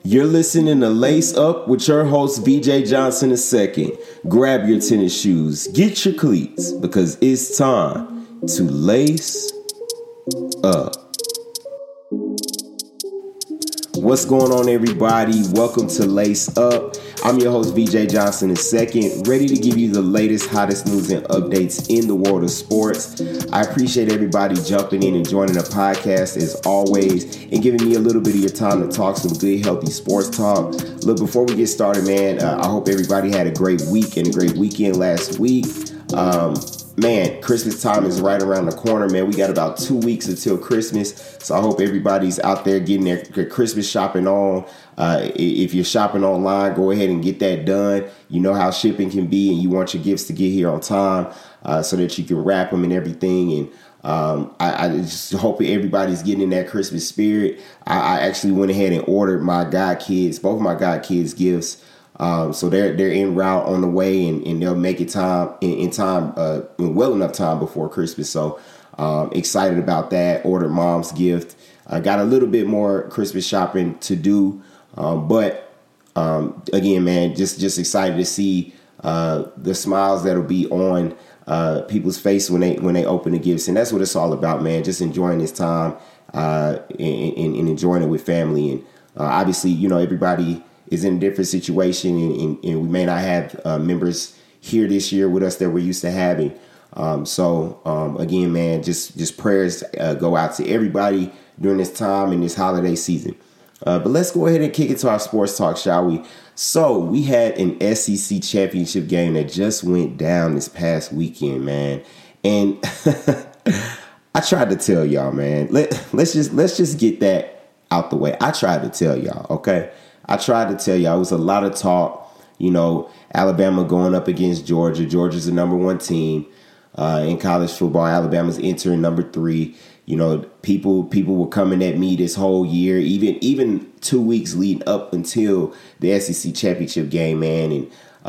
You're listening to Lace Up with your host, VJ Johnson II. Grab your tennis shoes, get your cleats, because it's time to lace up. What's going on, everybody? Welcome to Lace Up. I'm your host, VJ Johnson II, ready to give you the latest, hottest news and updates in the world of sports. I appreciate everybody jumping in and joining the podcast as always and giving me a little bit of your time to talk some good, healthy sports talk. Look, before we get started, man, I hope everybody had a great week and a great weekend last week. Man, Christmas time is right around the corner, man. We got about 2 weeks until Christmas. So I hope everybody's out there getting their Christmas shopping on. If you're shopping online, go ahead and get that done. You know how shipping can be, and you want your gifts to get here on time so that you can wrap them and everything. And I just hope everybody's getting in that Christmas spirit. I actually went ahead and ordered my both of my god kids gifts. So they're en route on the way, and they'll make it in well enough time before Christmas. So excited about that. Ordered mom's gift. I got a little bit more Christmas shopping to do, but again, man, just excited to see the smiles that'll be on people's face when they open the gifts, and that's what it's all about, man. Just enjoying this time and enjoying it with family, and obviously, you know, everybody is in a different situation, and we may not have members here this year with us that we're used to having. So again, man, just prayers go out to everybody during this time and this holiday season. But let's go ahead and kick into our sports talk, shall we? So we had an SEC championship game that just went down this past weekend, man. And I tried to tell y'all, man, let's just get that out the way. I tried to tell y'all, okay? I tried to tell y'all. It was a lot of talk, you know, Alabama going up against Georgia. Georgia's the number one team in college football. Alabama's entering number 3. You know, people were coming at me this whole year, even 2 weeks leading up until the SEC championship game, man. And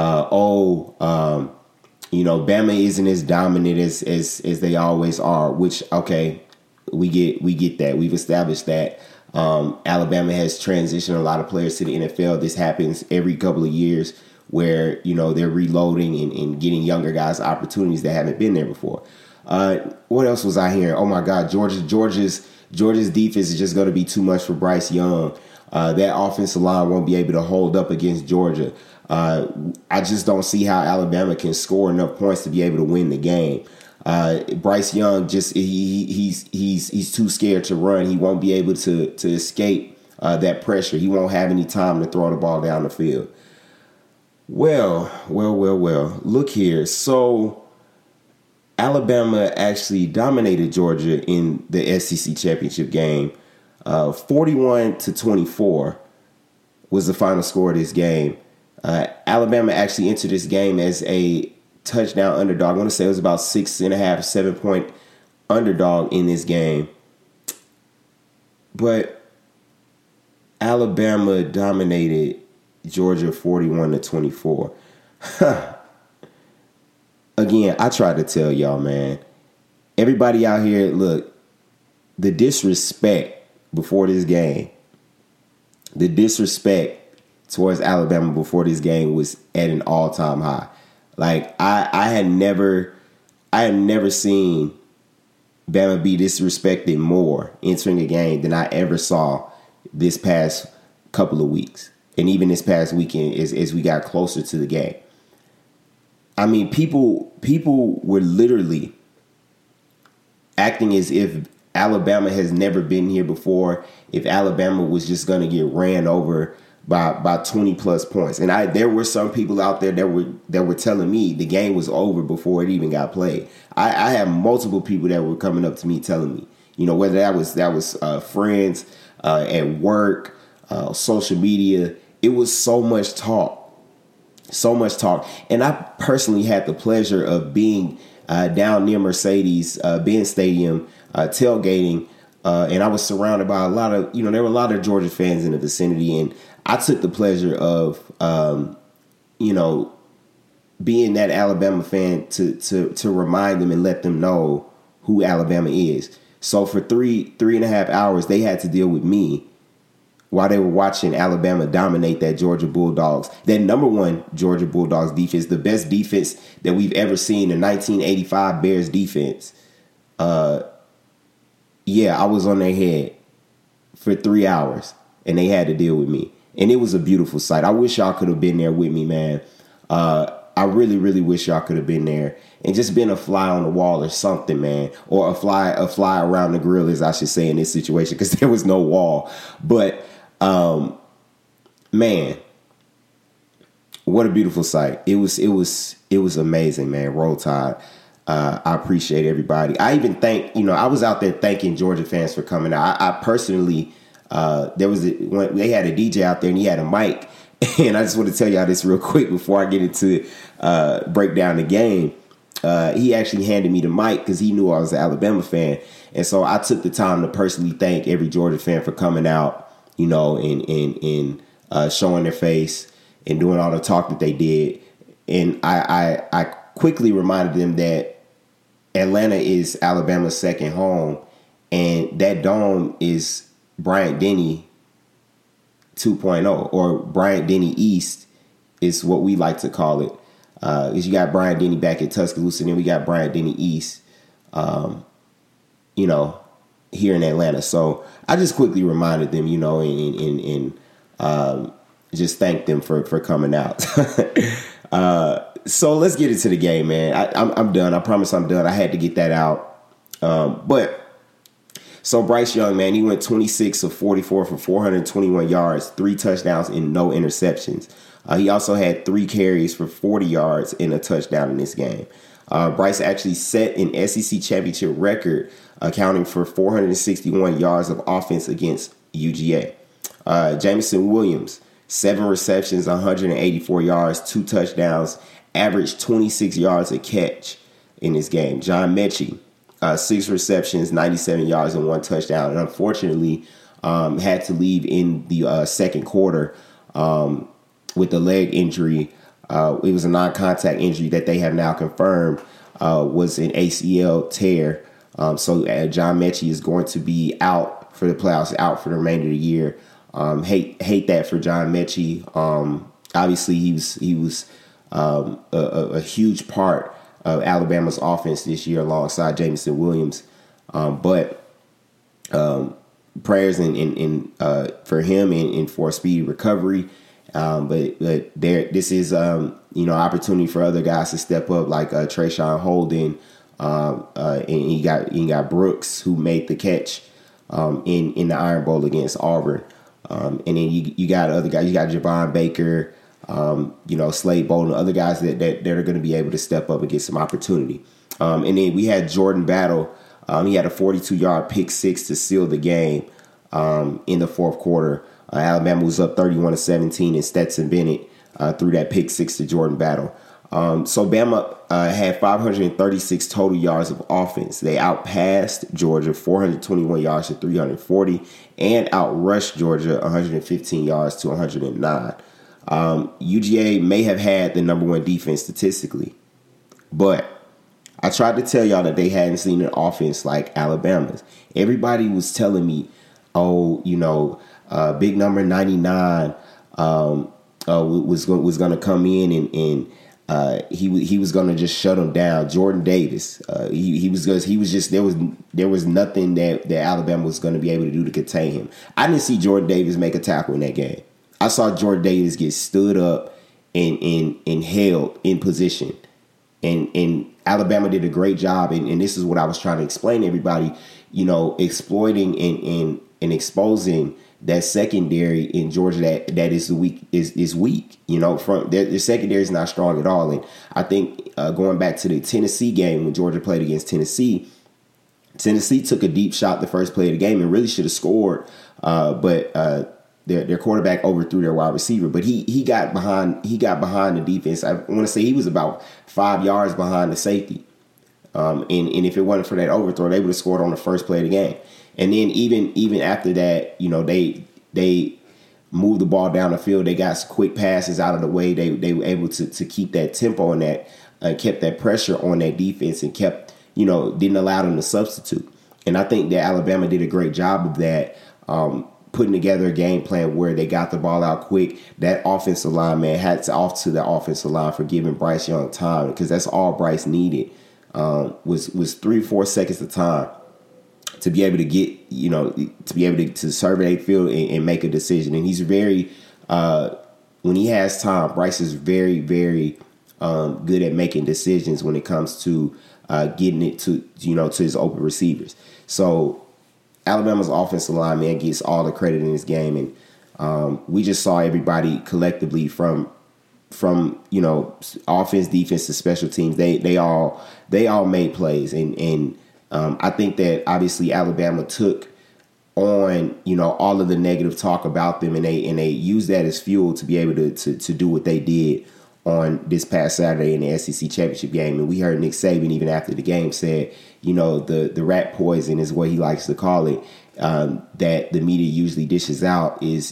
you know, Bama isn't as dominant as they always are. Which, okay, we get that. We've established that. Alabama has transitioned a lot of players to the NFL. This happens every couple of years where, you know, they're reloading and getting younger guys opportunities that haven't been there before. What else was I hearing? Oh my God, Georgia's defense is just going to be too much for Bryce Young. That offensive line won't be able to hold up against Georgia. I just don't see how Alabama can score enough points to be able to win the game. Bryce Young he's too scared to run. He won't be able to escape that pressure. He won't have any time to throw the ball down the field. Well. Look here. So Alabama actually dominated Georgia in the SEC championship game. 41-24 was the final score of this game. Alabama actually entered this game as a touchdown underdog. I want to say it was about 6.5, 7 point underdog in this game. But Alabama dominated Georgia 41-24. Again, I tried to tell y'all, man. Everybody out here, look, the disrespect before this game, the disrespect towards Alabama before this game was at an all-time high. Like, I had never seen Bama be disrespected more entering a game than I ever saw this past couple of weeks. And even this past weekend as we got closer to the game. I mean, people were literally acting as if Alabama has never been here before, if Alabama was just going to get ran over by 20 plus points. And there were some people out there that were telling me the game was over before it even got played. I have multiple people that were coming up to me telling me, you know, whether that was friends at work, social media. It was so much talk. And I personally had the pleasure of being down near Mercedes-Benz Stadium, tailgating, and I was surrounded by a lot of, you know, there were a lot of Georgia fans in the vicinity, and I took the pleasure of, you know, being that Alabama fan to remind them and let them know who Alabama is. So for three and a half hours, they had to deal with me while they were watching Alabama dominate that Georgia Bulldogs, that number one Georgia Bulldogs defense, the best defense that we've ever seen, the 1985 Bears defense. Yeah, I was on their head for 3 hours, and they had to deal with me. And it was a beautiful sight. I wish y'all could have been there with me, man. I really, really wish y'all could have been there and just been a fly on the wall or something, man, or a fly around the grill, as I should say in this situation, because there was no wall. But man, what a beautiful sight! It was amazing, man. Roll Tide. I appreciate everybody. I even I was out there thanking Georgia fans for coming out. I personally, when they had a DJ out there and he had a mic. And I just want to tell y'all this real quick before I get into break down the game. He actually handed me the mic because he knew I was an Alabama fan. And so I took the time to personally thank every Georgia fan for coming out, and showing their face and doing all the talk that they did. And I quickly reminded them that Atlanta is Alabama's second home. And that dome is Bryant-Denny 2.0, or Bryant-Denny East is what we like to call it. Because you got Bryant-Denny back at Tuscaloosa, and then we got Bryant-Denny East, here in Atlanta. So I just quickly reminded them, and just thanked them for coming out. So let's get into the game, man. I'm done. I promise I'm done. I had to get that out. So Bryce Young, man, he went 26 of 44 for 421 yards, 3 touchdowns, and no interceptions. He also had 3 carries for 40 yards and a touchdown in this game. Bryce actually set an SEC championship record, accounting for 461 yards of offense against UGA. Jameson Williams, 7 receptions, 184 yards, 2 touchdowns, averaged 26 yards a catch in this game. John Mechie, 6 receptions, 97 yards, and 1 touchdown. And unfortunately, had to leave in the second quarter with the leg injury. It was a non-contact injury that they have now confirmed was an ACL tear. So John Mechie is going to be out for the playoffs, out for the remainder of the year. Hate that for John Mechie. Obviously, he was a huge part of Alabama's offense this year alongside Jameson Williams. But prayers for him and for a speedy recovery. But this is opportunity for other guys to step up, like Trayshawn Holden, and you got Brooks, who made the catch in the Iron Bowl against Auburn, and then you got other guys. You got Javon Baker, Slade Bolden, other guys that are going to be able to step up and get some opportunity. And then we had Jordan Battle. He had a 42-yard pick six to seal the game in the fourth quarter. Alabama was up 31-17, and Stetson Bennett threw that pick six to Jordan Battle. So Bama had 536 total yards of offense. They outpassed Georgia 421 yards to 340 and outrushed Georgia 115 yards to 109. UGA may have had the number one defense statistically, but I tried to tell y'all that they hadn't seen an offense like Alabama's. Everybody was telling me, big number 99 was going to come in and he was going to just shut them down. Jordan Davis, there was nothing that Alabama was going to be able to do to contain him. I didn't see Jordan Davis make a tackle in that game. I saw Jordan Davis get stood up and held in position. And Alabama did a great job. And this is what I was trying to explain to everybody, exploiting and exposing that secondary in Georgia that is weak. From their secondary is not strong at all. And I think going back to the Tennessee game when Georgia played against Tennessee took a deep shot the first play of the game and really should have scored. But their quarterback overthrew their wide receiver. But he got behind the defense. I want to say he was about 5 yards behind the safety. And if it wasn't for that overthrow, they would have scored on the first play of the game. And then even after that, they moved the ball down the field. They got quick passes out of the way. They were able to keep that tempo and that kept that pressure on that defense and kept, didn't allow them to substitute. And I think that Alabama did a great job of that, putting together a game plan where they got the ball out quick. That offensive line, man, hats off to the offensive line for giving Bryce Young time, because that's all Bryce needed, was 3-4 seconds of time to be able to get, to be able to survey the field and make a decision. And he's very, when he has time, Bryce is very, very good at making decisions when it comes to getting it to his open receivers. So Alabama's offensive line, man, gets all the credit in this game. And we just saw everybody collectively from offense, defense to special teams. They all made plays. And I think that obviously Alabama took on, all of the negative talk about them, and they used that as fuel to be able to do what they did on this past Saturday in the SEC championship game. And we heard Nick Saban, even after the game, said, the rat poison is what he likes to call it, that the media usually dishes out is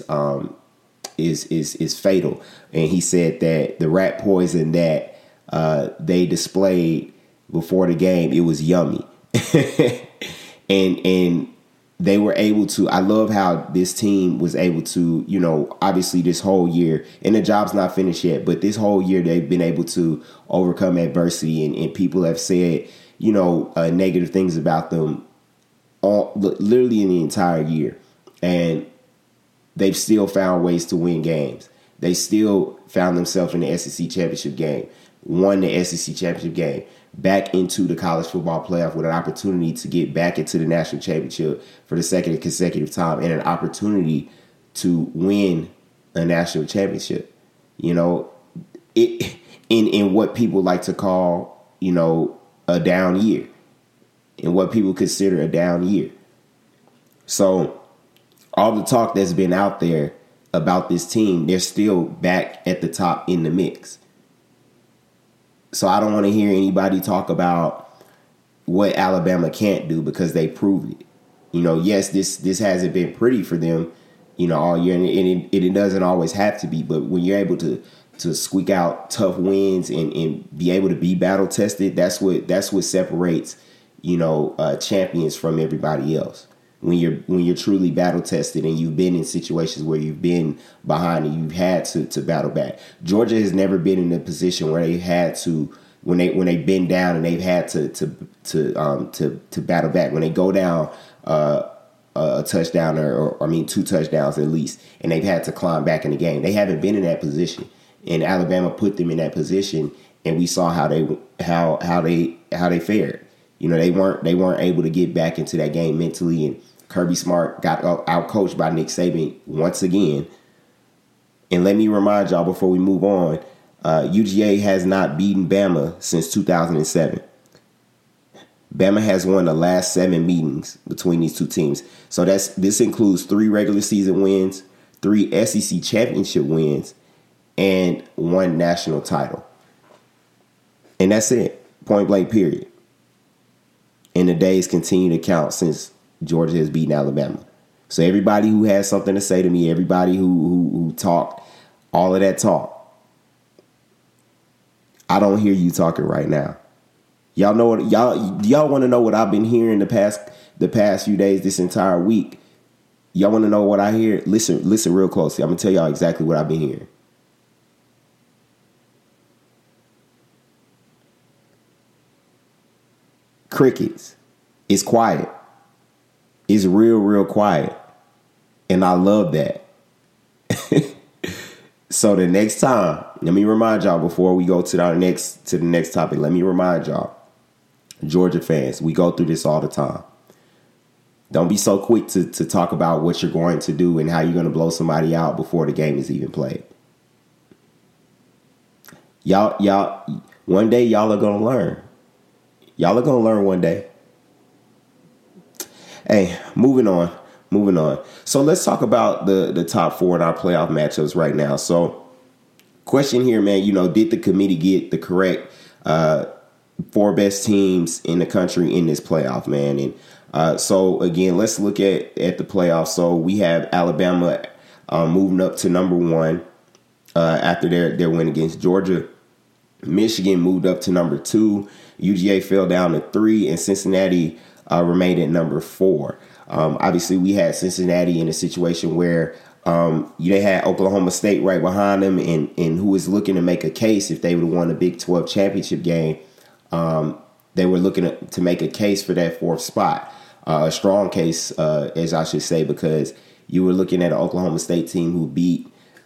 fatal. And he said that the rat poison that they displayed before the game, it was yummy. and they were able to, I love how this team was able to, obviously this whole year, and the job's not finished yet, but this whole year they've been able to overcome adversity, and people have said, negative things about them literally in the entire year. And they've still found ways to win games. They still found themselves in the SEC championship game, won the SEC championship game, back into the college football playoff with an opportunity to get back into the national championship for the second consecutive time, and an opportunity to win a national championship. In what people like to call, a down year, and what people consider a down year. So all the talk that's been out there about this team, they're still back at the top in the mix. So I don't want to hear anybody talk about what Alabama can't do, because they proved it. Yes, this hasn't been pretty for them, all year, and it doesn't always have to be. But when you're able to squeak out tough wins and be able to be battle tested, that's what separates champions from everybody else. When you're truly battle tested and you've been in situations where you've been behind and you've had to battle back. Georgia has never been in a position where they had to, when they've been down and they've had to battle back. When they go down a touchdown or two touchdowns at least, and they've had to climb back in the game. They haven't been in that position, and Alabama put them in that position, and we saw how they fared. They weren't able to get back into that game mentally, and Kirby Smart got out-coached by Nick Saban once again. And let me remind y'all before we move on, UGA has not beaten Bama since 2007. Bama has won the last 7 meetings between these two teams. So this includes 3 regular season wins, 3 SEC championship wins, and 1 national title. And that's it. Point blank, period. And the days continue to count since Georgia has beaten Alabama. So everybody who has something to say to me, everybody who talked, all of that talk, I don't hear you talking right now. Y'all know what y'all want to know what I've been hearing the past few days, this entire week. Y'all want to know what I hear? Listen real closely. I'm gonna tell y'all exactly what I've been hearing. Crickets. It's quiet. It's real quiet. And I love that. So the next time, let me remind y'all before we go to the next topic, let me remind y'all, Georgia fans, we go through this all the time. Don't be so quick to talk about what you're going to do and how you're going to blow somebody out before the game is even played. Y'all, one day y'all are going to learn. Y'all are going to learn one day. Hey, moving on. So let's talk about the top 4 in our playoff matchups right now. So question here, man, did the committee get the correct 4 best teams in the country in this playoff, man? And so, again, let's look at the playoffs. So we have Alabama moving up to number 1 after their win against Georgia. Michigan moved up to number 2. UGA fell down to 3, and Cincinnati remained at number 4. Obviously, we had Cincinnati in a situation where they had Oklahoma State right behind them, and who was looking to make a case if they would have won the Big 12 championship game. They were looking to make a case for that fourth spot, a strong case, as I should say, because you were looking at an Oklahoma State team who beat,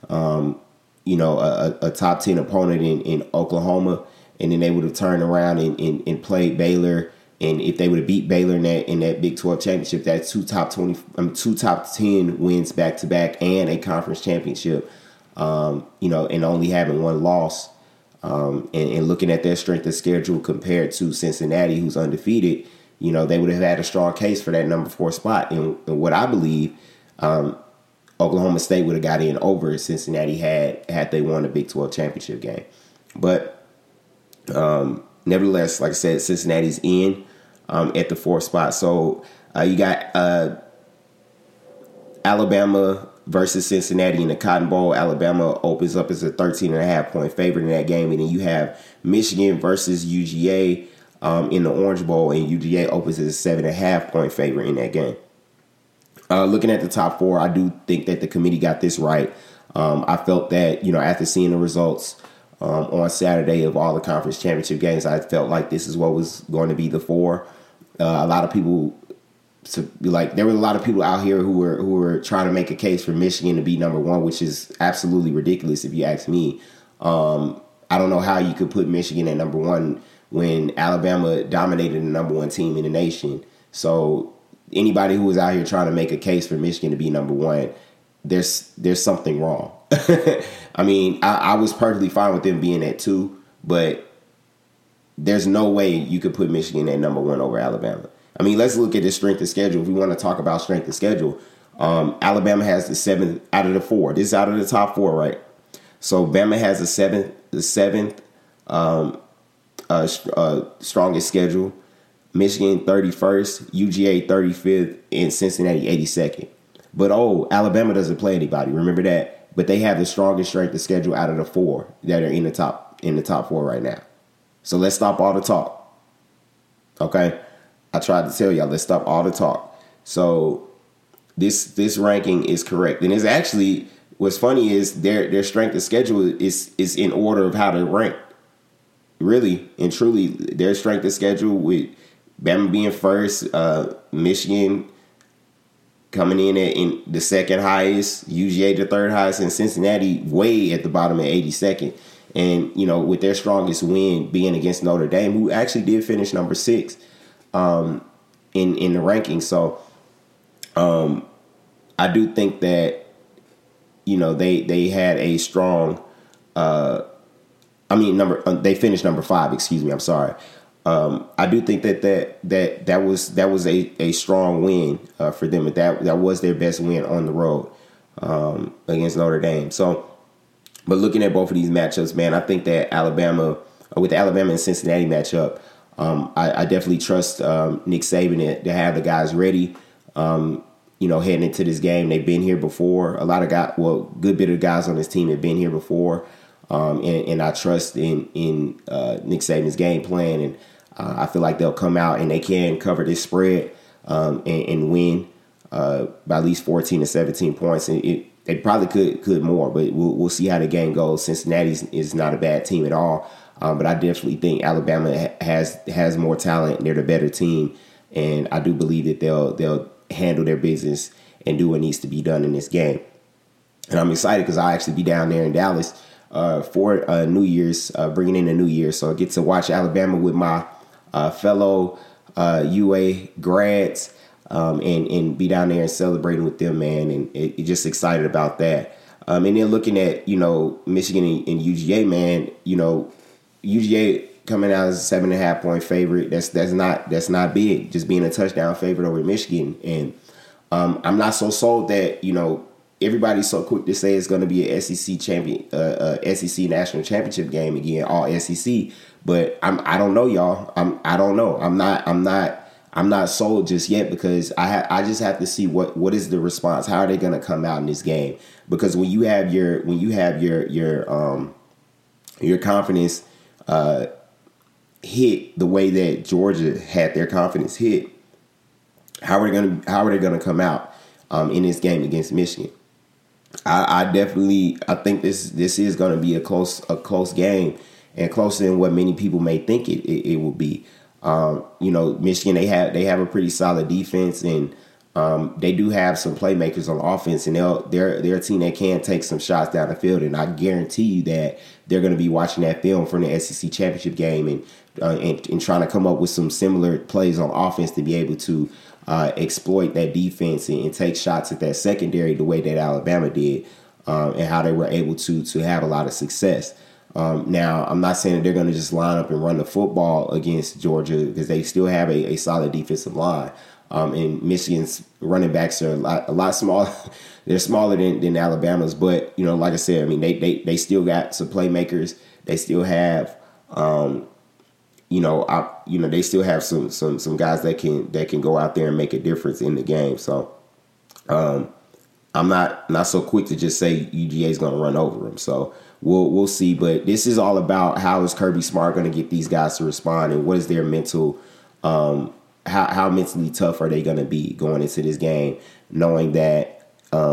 a top 10 opponent in Oklahoma, and then they would have turned around and played Baylor. And if they would have beat Baylor in that Big 12 championship, that's two top 10 wins back to back and a conference championship, and only having one loss. And looking at their strength of schedule compared to Cincinnati, who's undefeated, they would have had a strong case for that number 4 spot. And what I believe, Oklahoma State would have got in over Cincinnati had they won the Big 12 championship game. But nevertheless, like I said, Cincinnati's in at the 4th spot. So you got Alabama versus Cincinnati in the Cotton Bowl. Alabama opens up as a 13.5-point favorite in that game. And then you have Michigan versus UGA in the Orange Bowl, and UGA opens as a 7.5-point favorite in that game. Looking at the top 4, I do think that the committee got this right. I felt that, after seeing the results on Saturday of all the conference championship games, I felt like this is what was going to be the 4. A lot of people, there were a lot of people out here who were trying to make a case for Michigan to be number 1, which is absolutely ridiculous if you ask me. I don't know how you could put Michigan at number 1 when Alabama dominated the number 1 team in the nation. So anybody who was out here trying to make a case for Michigan to be number 1, there's something wrong. I mean, I was perfectly fine with them being at 2, but there's no way you could put Michigan at number 1 over Alabama. I mean, let's look at the strength of schedule. If we want to talk about strength of schedule, Alabama has the 7th out of the 4. This is out of the top 4, right? So Bama has the seventh strongest schedule. Michigan 31st, UGA 35th, and Cincinnati 82nd. But Alabama doesn't play anybody. Remember that. But they have the strongest strength of schedule out of the 4 that are in the top 4 right now. So let's stop all the talk. Okay, I tried to tell y'all, let's stop all the talk. So this ranking is correct, and it's actually what's funny is their strength of schedule is in order of how they're ranked. Really and truly, their strength of schedule with Bama being first, Michigan coming in the 2nd highest, UGA the 3rd highest, and Cincinnati way at the bottom at 82nd. And, with their strongest win being against Notre Dame, who actually did finish number 6 in the rankings. So I do think that, they had a strong they finished number 5, excuse me, I'm sorry. I do think that was a strong win for them. That was their best win on the road against Notre Dame. So, but looking at both of these matchups, man, I think that with the Alabama and Cincinnati matchup, I definitely trust Nick Saban to have the guys ready. Heading into this game, they've been here before. A lot of guys, good bit of guys on this team have been here before, and I trust in Nick Saban's game plan, and I feel like they'll come out and they can cover this spread and win by at least 14 to 17 points. And they probably could more, but we'll see how the game goes. Cincinnati is not a bad team at all, but I definitely think Alabama has more talent. They're the better team, and I do believe that they'll handle their business and do what needs to be done in this game. And I'm excited because I'll actually be down there in Dallas for New Year's, bringing in the New Year. So I get to watch Alabama with my fellow UA grads and be down there and celebrating with them, man. And just excited about that. And then looking at, Michigan and UGA, man, UGA coming out as a 7.5-point favorite. That's not big. Just being a touchdown favorite over Michigan. And I'm not so sold that, everybody's so quick to say it's going to be an SEC SEC national championship game again, all SEC. But I don't know, y'all. I don't know. I'm not sold just yet because I just have to see what is the response. How are they going to come out in this game? Because when you have your confidence hit the way that Georgia had their confidence hit, How are they gonna come out in this game against Michigan? I think this is going to be a close game, and closer than what many people may think it will be. Michigan, they have a pretty solid defense, and they do have some playmakers on offense, and they're a team that can take some shots down the field, and I guarantee you that they're going to be watching that film from the SEC championship game and trying to come up with some similar plays on offense to be able to exploit that defense and take shots at that secondary the way that Alabama did, and how they were able to have a lot of success. Now, I'm not saying that they're going to just line up and run the football against Georgia, because they still have a solid defensive line. And Michigan's running backs are a lot smaller. They're smaller than Alabama's, but like I said, I mean they still got some playmakers. They still have they still have some guys that can go out there and make a difference in the game. So I'm not so quick to just say UGA is going to run over them. So we'll see. But this is all about how is Kirby Smart going to get these guys to respond, and what is their mental how mentally tough are they going to be going into this game, knowing that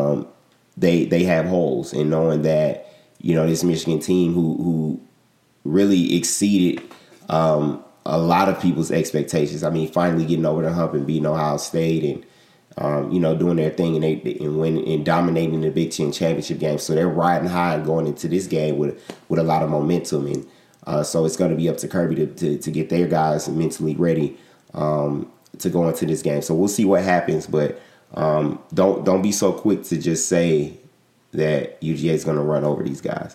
they have holes, and knowing that this Michigan team who really exceeded a lot of people's expectations. I mean, finally getting over the hump and beating Ohio State, and doing their thing, and dominating the Big Ten championship game. So they're riding high and going into this game with a lot of momentum, and so it's going to be up to Kirby to get their guys mentally ready to go into this game. So we'll see what happens, but don't be so quick to just say that UGA is going to run over these guys.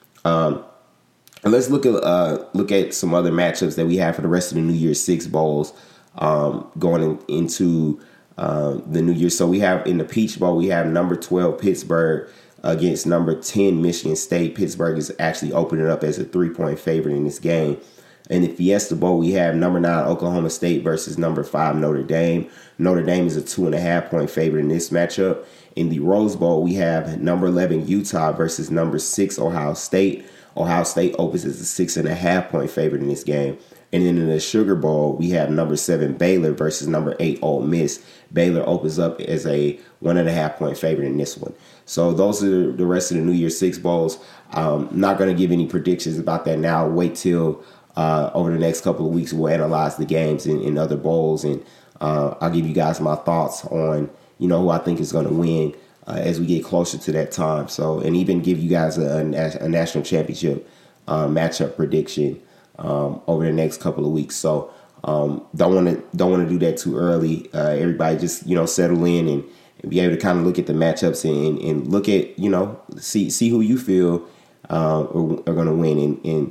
And let's look at some other matchups that we have for the rest of the New Year's Six Bowls going into the New Year. So we have in the Peach Bowl, we have number 12 Pittsburgh against number 10 Michigan State. Pittsburgh is actually opening up as a 3-point favorite in this game. In the Fiesta Bowl, we have number 9 Oklahoma State versus number 5 Notre Dame. Notre Dame is a 2.5-point favorite in this matchup. In the Rose Bowl, we have number 11 Utah versus number 6 Ohio State. Ohio State opens as a 6.5-point favorite in this game. And then in the Sugar Bowl, we have number 7 Baylor versus number 8 Ole Miss. Baylor opens up as a 1.5-point favorite in this one. So those are the rest of the New Year's Six Bowls. Not going to give any predictions about that now. Wait till over the next couple of weeks, we'll analyze the games in other bowls, and I'll give you guys my thoughts on who I think is going to win as we get closer to that time. So, and even give you guys a national championship matchup prediction over the next couple of weeks. So don't want to do that too early. Everybody just settle in and be able to kind of look at the matchups and look at see who you feel are going to win. And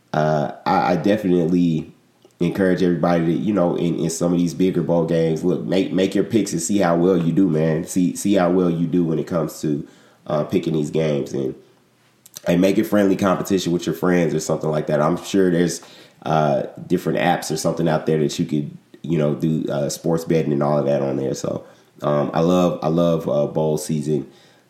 I definitely encourage everybody to in some of these bigger bowl games, look, make your picks and see how well you do, man. See how well you do when it comes to picking these games, and make it friendly competition with your friends or something like that. I'm sure there's different apps or something out there that you could do sports betting and all of that on there. So I love bowl season,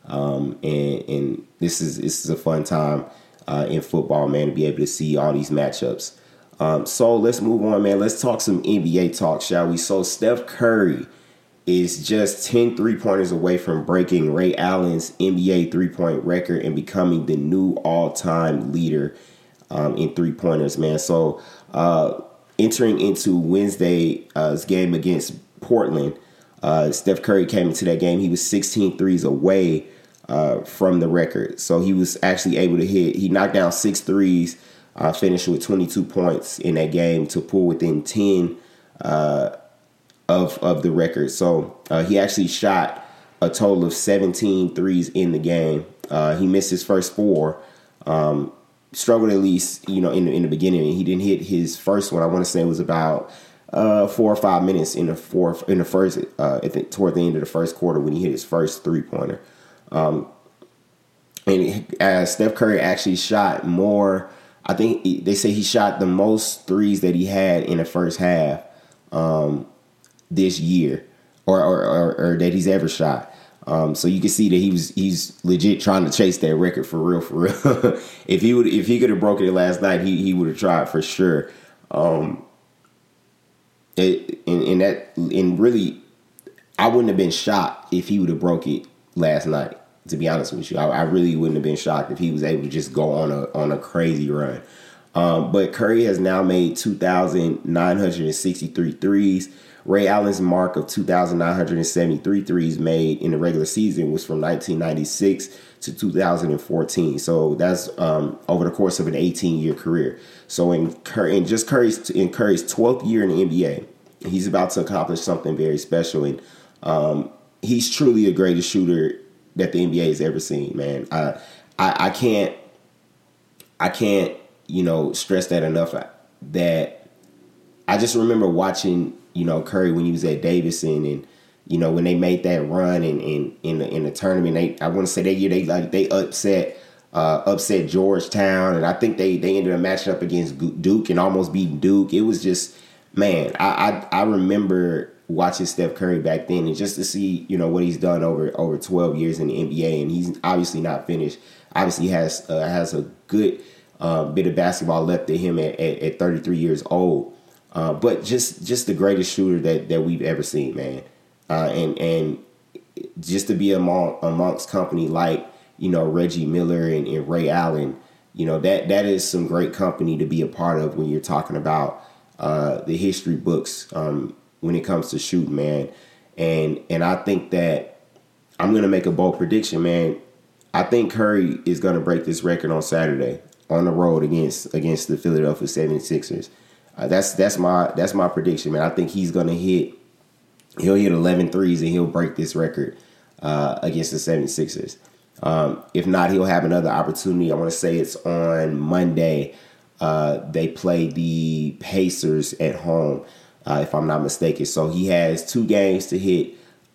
and this is a fun time in football, man, to be able to see all these matchups. So let's move on, man. Let's talk some NBA talk, shall we? So Steph Curry is just 10 3-pointers away from breaking Ray Allen's NBA 3-point record and becoming the new all-time leader in 3-pointers, man. So entering into Wednesday's game against Portland, Steph Curry came into that game. He was 16 threes away from the record. So he was actually able to he knocked down 6 threes, finished with 22 points in that game to pull within 10 of the record. So he actually shot a total of 17 threes in the game. He missed his first 4. Struggled at least, in the beginning. He didn't hit his first one. I want to say it was about 4 or 5 minutes toward the end of the first quarter when he hit his first 3-pointer. And Steph Curry actually shot more. I think they say he shot the most threes that he had in the first half this year, or that he's ever shot. So you can see that he's legit trying to chase that record for real. If he could have broken it last night, he would have tried for sure. And really, I wouldn't have been shocked if he would have broke it last night. To be honest with you, I really wouldn't have been shocked if he was able to just go on a crazy run. But Curry has now made 2,963 threes. Ray Allen's mark of 2,973 threes made in the regular season was from 1996 to 2014. So that's over the course of an 18-year career. So in Curry's 12th year in the NBA, he's about to accomplish something very special. And he's truly the greatest shooter that the NBA has ever seen, man. I can't stress that enough. That I just remember watching, Curry when he was at Davidson, and when they made that run in the tournament. I want to say that year they upset Georgetown, and I think they ended up matching up against Duke and almost beating Duke. It was just, man, I remember watching Steph Curry back then, and just to see what he's done over 12 years in the NBA, and he's obviously not finished. Obviously has a good bit of basketball left in him at 33 years old. But just the greatest shooter that we've ever seen, man. And just to be amongst company like, Reggie Miller and Ray Allen, that is some great company to be a part of when you're talking about the history books when it comes to shooting, man. And I think that I'm going to make a bold prediction, man. I think Curry is going to break this record on Saturday on the road against the Philadelphia 76ers. That's my prediction, man. I think he'll hit 11 threes and he'll break this record against the 76ers. If not, he'll have another opportunity. I want to say it's on Monday. They play the Pacers at home, if I'm not mistaken. So he has 2 games to hit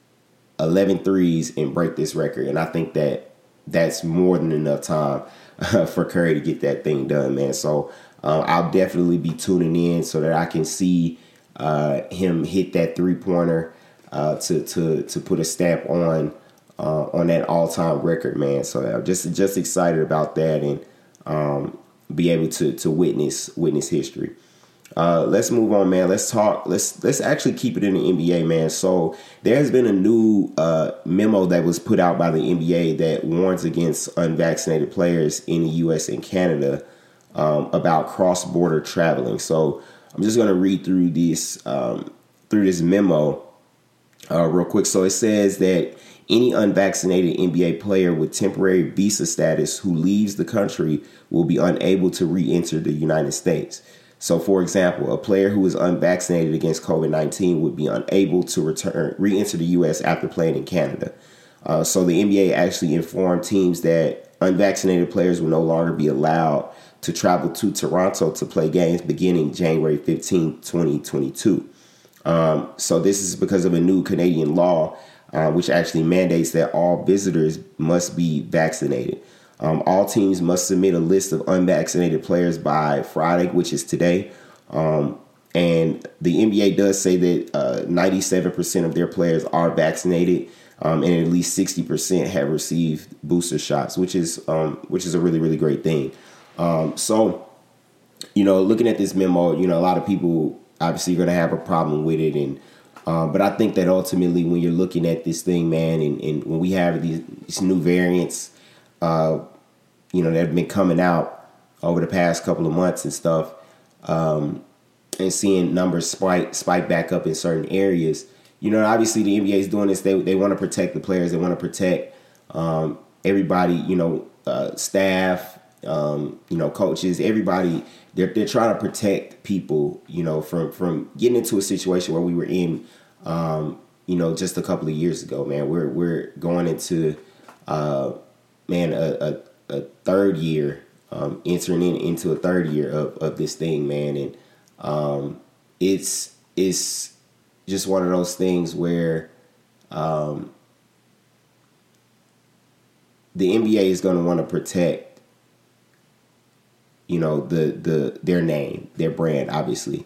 11 threes and break this record. And I think that's more than enough time for Curry to get that thing done, man. So I'll definitely be tuning in so that I can see him hit that 3-pointer to put a stamp on that all-time record, man. So I'm just excited about that, and be able to witness history. Let's move on, man. Let's talk. Let's actually keep it in the NBA, man. So there has been a new memo that was put out by the NBA that warns against unvaccinated players in the U.S. and Canada about cross-border traveling. So I'm just going to read through this memo real quick. So it says that any unvaccinated NBA player with temporary visa status who leaves the country will be unable to re-enter the United States. So, for example, a player who is unvaccinated against COVID-19 would be unable to re-enter the U.S. after playing in Canada. So the NBA actually informed teams that unvaccinated players will no longer be allowed to travel to Toronto to play games beginning January 15, 2022. So this is because of a new Canadian law, which actually mandates that all visitors must be vaccinated. All teams must submit a list of unvaccinated players by Friday, which is today. And the NBA does say that 97% of their players are vaccinated, and at least 60% have received booster shots, which is a really, really great thing. So, looking at this memo, a lot of people obviously are going to have a problem with it. And but I think that ultimately when you're looking at this thing, man, and when we have these new variants, that have been coming out over the past couple of months and stuff, and seeing numbers spike back up in certain areas, obviously the NBA is doing this. They want to protect the players. They want to protect everybody, staff, coaches, everybody. They're trying to protect people, from getting into a situation where we were in, just a couple of years ago, man. We're going into, a third year, entering into a third year of this thing, man. And it's just one of those things where the NBA is going to want to protect, their name, their brand, obviously.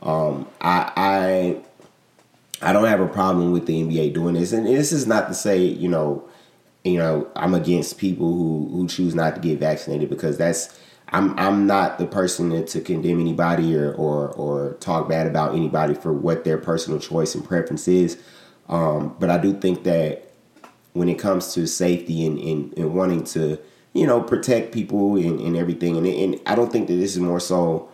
I don't have a problem with the NBA doing this, and this is not to say, I'm against people who choose not to get vaccinated, because I'm not the person to condemn anybody or talk bad about anybody for what their personal choice and preference is. But I do think that when it comes to safety and wanting to, protect people and everything, and I don't think that this is more so,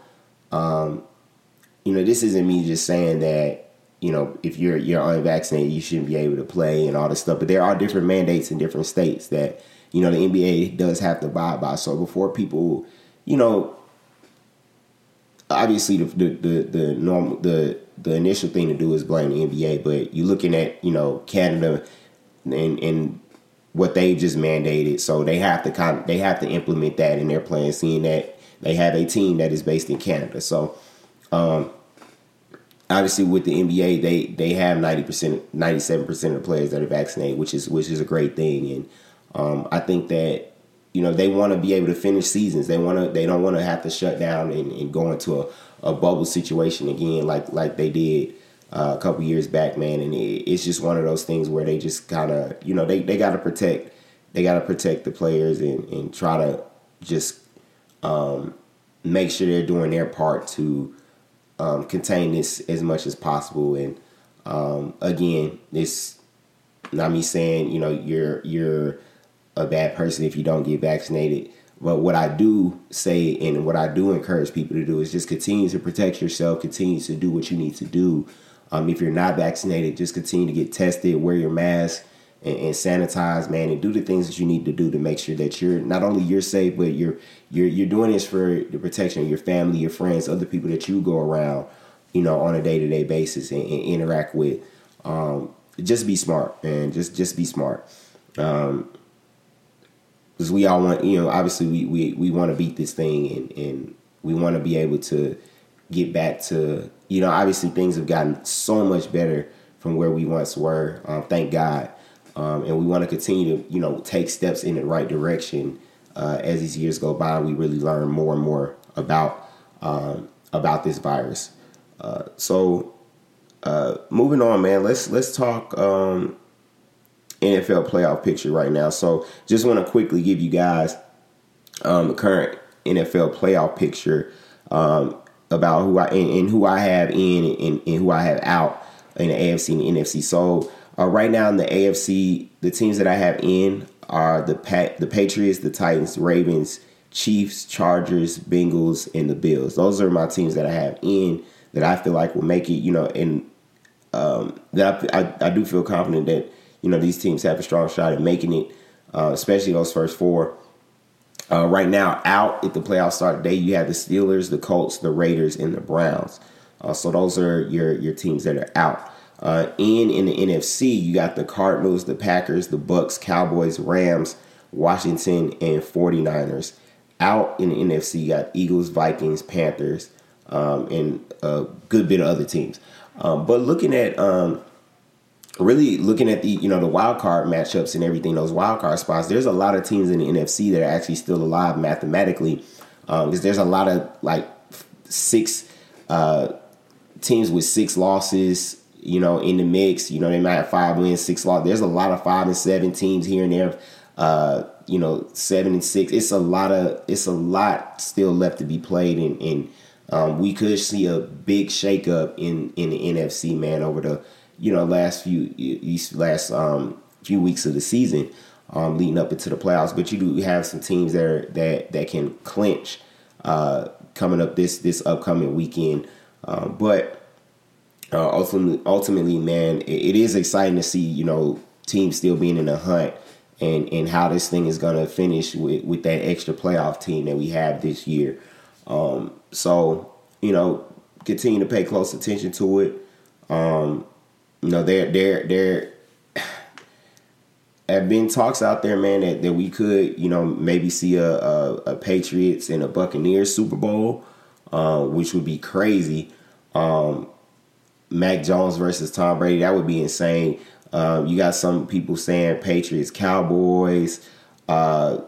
this isn't me just saying that, if you're unvaccinated, you shouldn't be able to play and all this stuff. But there are different mandates in different states that, the NBA does have to abide by. So before people, obviously the normal the initial thing to do is blame the NBA, but you're looking at Canada and what they just mandated, so they have to implement that in their plan, seeing that they have a team that is based in Canada. So obviously with the NBA, they have 90%, 97% of the players that are vaccinated, which is a great thing, and I think that they want to be able to finish seasons. They don't want to have to shut down and go into a bubble situation again like they did a couple years back, man. And it's just one of those things where they just kind of they got to protect the players and try to just make sure they're doing their part to contain this as much as possible. And again, it's not me saying you're a bad person if you don't get vaccinated. But what I do say and what I do encourage people to do is just continue to protect yourself, continue to do what you need to do. If you're not vaccinated, just continue to get tested, wear your mask, and sanitize, man, and do the things that you need to do to make sure that you're safe, but you're doing this for the protection of your family, your friends, other people that you go around, on a day-to-day basis and interact with. Just be smart, man. Just be smart. Because we all want, obviously we want to beat this thing and we want to be able to get back to, obviously things have gotten so much better from where we once were. Thank God. And we want to continue to, take steps in the right direction as these years go by. We really learn more and more about this virus. So moving on, man, let's talk NFL playoff picture right now. So just want to quickly give you guys the current NFL playoff picture about who I have in and who I have out in the AFC and the NFC. So right now in the AFC, the teams that I have in are the Patriots, the Titans, Ravens, Chiefs, Chargers, Bengals, and the Bills. Those are my teams that I have in that I feel like will make it, and that I do feel confident that, these teams have a strong shot at making it, especially those first four. Right now, out at the playoff start day, you have the Steelers, the Colts, the Raiders, and the Browns. So those are your teams that are out. In the NFC, you got the Cardinals, the Packers, the Bucks, Cowboys, Rams, Washington, and 49ers. Out in the NFC, you got Eagles, Vikings, Panthers, and a good bit of other teams. But looking at the wild card matchups and everything, those wild card spots, there's a lot of teams in the NFC that are actually still alive mathematically, because there's a lot of six teams with 6 losses, in the mix. They might have 5 wins, 6 losses. There's a lot of 5 and 7 teams here and there. 7 and 6. It's a lot still left to be played, and we could see a big shakeup in the NFC, man, over the last few weeks of the season, leading up into the playoffs. But you do have some teams that can clinch coming up this upcoming weekend. But ultimately, man, it is exciting to see teams still being in the hunt and how this thing is gonna finish with that extra playoff team that we have this year. So continue to pay close attention to it. There have been talks out there, man, that we could, maybe see a Patriots and a Buccaneers Super Bowl, which would be crazy. Mac Jones versus Tom Brady, that would be insane. You got some people saying Patriots, Cowboys, the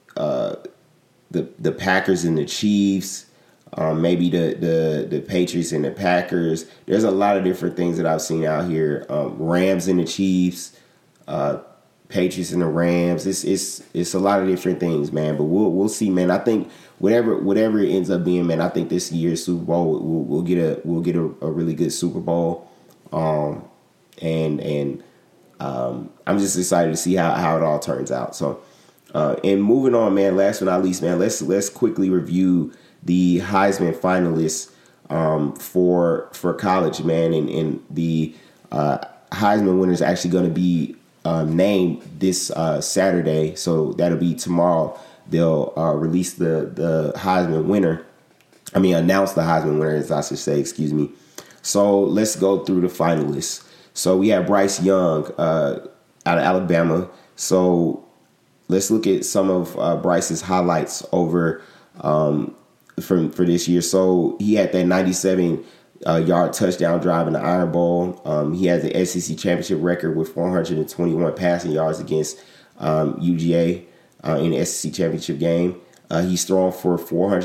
Packers and the Chiefs. Maybe the Patriots and the Packers. There's a lot of different things that I've seen out here. Rams and the Chiefs, Patriots and the Rams. It's a lot of different things, man. But we'll see, man. I think whatever it ends up being, man, I think this year's Super Bowl we'll get a really good Super Bowl. and I'm just excited to see how it all turns out. So, and moving on, man. Last but not least, man. Let's quickly review the Heisman finalists for college, man, and the Heisman winner is actually going to be named this Saturday. So that'll be tomorrow. They'll release the Heisman winner. Announce the Heisman winner, as I should say. Excuse me. So let's go through the finalists. So we have Bryce Young out of Alabama. So let's look at some of Bryce's highlights over for this year. So he had that 97-yard touchdown drive in the Iron Bowl. He has the SEC championship record with 421 passing yards against UGA in the SEC championship game. He's thrown for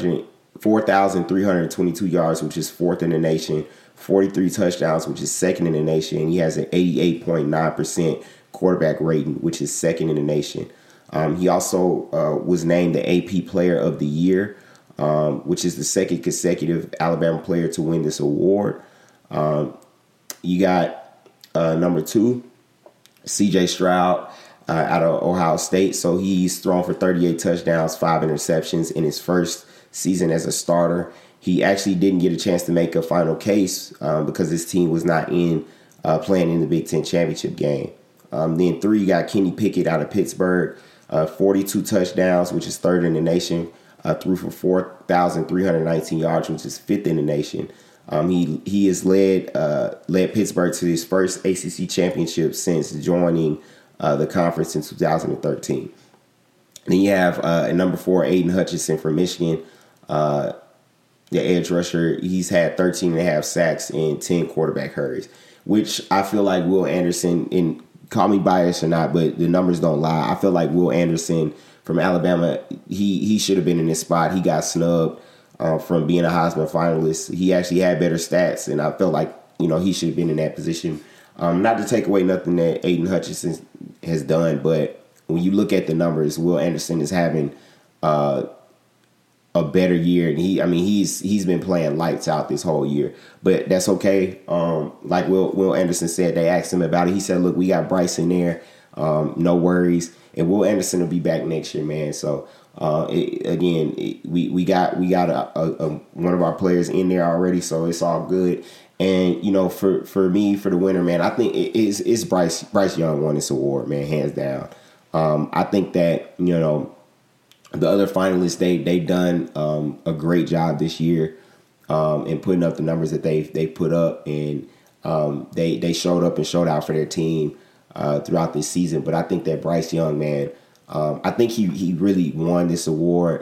4,322 yards, which is fourth in the nation. 43 touchdowns, which is second in the nation. And he has an 88.9% quarterback rating, which is second in the nation. He also was named the AP Player of the Year, which is the second consecutive Alabama player to win this award. You got number 2, C.J. Stroud out of Ohio State. So he's thrown for 38 touchdowns, 5 interceptions in his first season as a starter. He actually didn't get a chance to make a final case because his team was not playing in the Big Ten championship game. Then 3, you got Kenny Pickett out of Pittsburgh, 42 touchdowns, which is third in the nation. Threw for 4,319 yards, which is fifth in the nation. He has led Pittsburgh to his first ACC championship since joining the conference in 2013. Then you have at number 4, Aiden Hutchinson from Michigan, the edge rusher. He's had 13 and a half sacks and 10 quarterback hurries, which I feel like Will Anderson, and call me biased or not, but the numbers don't lie. I feel like Will Anderson from Alabama, he should have been in this spot. He got snubbed from being a Heisman finalist. He actually had better stats, and I felt like he should have been in that position. Not to take away nothing that Aiden Hutchinson has done, but when you look at the numbers, Will Anderson is having a better year, and he's been playing lights out this whole year, but that's okay. Like Will Anderson said, they asked him about it. He said, "Look, we got Bryce in there, no worries." And Will Anderson will be back next year, man. So we got one of our players in there already, so it's all good. And for me, for the winner, man, I think it's Bryce Young won this award, man, hands down. I think that the other finalists, they've done a great job this year in putting up the numbers that they put up, and they showed up and showed out for their team throughout this season. But I think that Bryce Young, man, I think he really won this award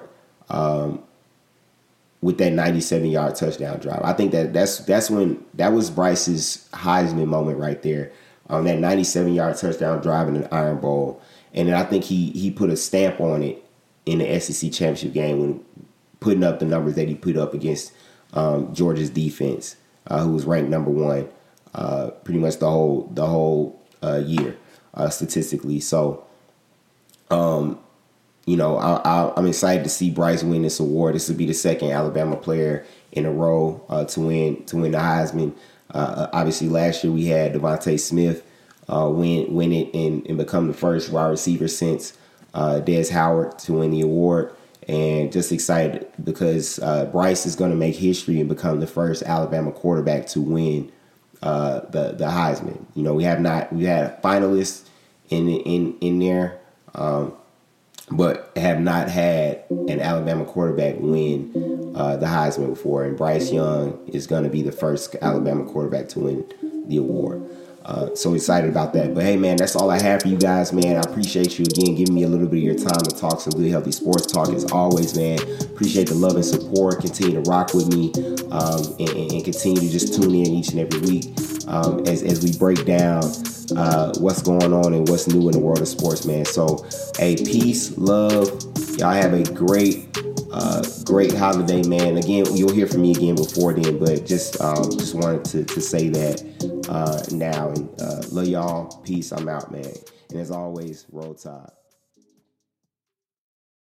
with that 97-yard touchdown drive. I think that was Bryce's Heisman moment right there. That 97-yard touchdown drive in an Iron Bowl, and then I think he put a stamp on it in the SEC championship game when putting up the numbers that he put up against Georgia's defense, who was ranked number 1 pretty much the whole year statistically. So, I'm excited to see Bryce win this award. This will be the second Alabama player in a row to win the Heisman. Obviously, last year we had Devontae Smith win it and become the first wide receiver since Des Howard to win the award. And just excited because Bryce is going to make history and become the first Alabama quarterback to win the Heisman. We had finalists in there, but have not had an Alabama quarterback win the Heisman before. And Bryce Young is going to be the first Alabama quarterback to win the award. So excited about that. But hey, man, that's all I have for you guys, man. I appreciate you again giving me a little bit of your time to talk some good, healthy sports talk as always, man. Appreciate the love and support. Continue to rock with me and continue to just tune in each and every week as we break down what's going on and what's new in the world of sports, man. So, hey, peace, love. Y'all have a great holiday, man. Again, you'll hear from me again before then, but just wanted to say that now. And love y'all. Peace. I'm out, man. And as always, roll tide.